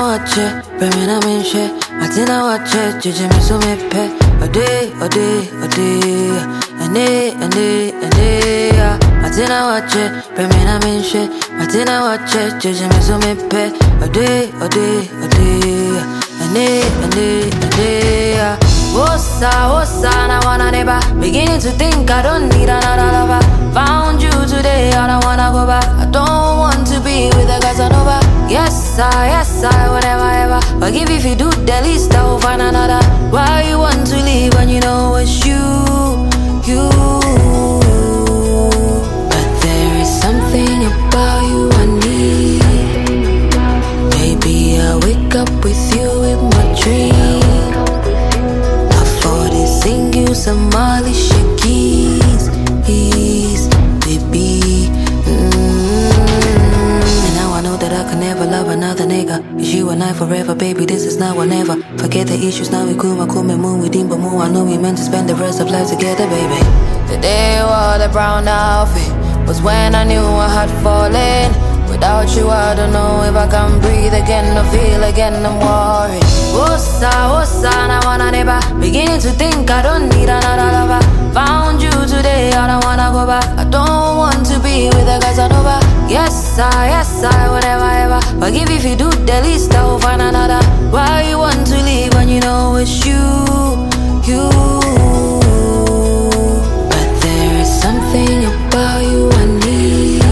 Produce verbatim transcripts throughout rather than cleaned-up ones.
watch, Bremina Minshe, Matina watch, Jiji Misumipe, a day, a day, a day, a day, a day, a day, Matina watch, Bremina Minshe, Matina watch, Jiji Misumipe, a day, a day, a day, a day, a day, a day. Wosa, wosa, I wanna never. Beginning to think I don't need another lover. Found you today, I don't wanna go back. I don't want to be with a Casanova. Yes, I, yes, I, whatever, ever. Forgive if you do the least, I will find another. Why you want to leave when you know it's you, you? But there is something about you I need. Maybe I wake up with you in my dream. Sing you some Molly Shakis, baby. Mm-hmm. And now I know that I can never love another nigga. It's you and I forever, baby. This is now or never. Forget the issues, now we cool, my cool, me moon, we dimba moon. I know we meant to spend the rest of life together, baby. The day you wore the brown outfit was when I knew I had fallen. Without you, I don't know if I can breathe again or feel again. I'm worried. Wosa, wosa, I wanna never. Beginning to think I don't need another lover. Found you today, I don't wanna go back. I don't want to be with a Casanova. Yes, I, yes, I, whatever, ever. Forgive if you do the least, I will find another. Why you want to leave when you know it's you, you? But there is something about you I need.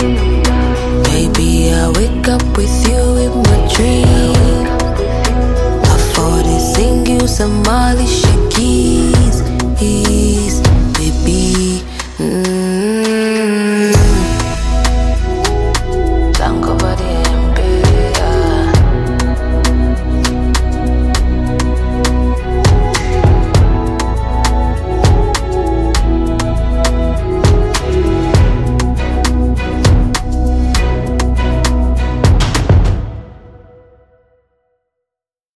Maybe I wake up with you in my dream. I thought it sing you some Molly Shakis.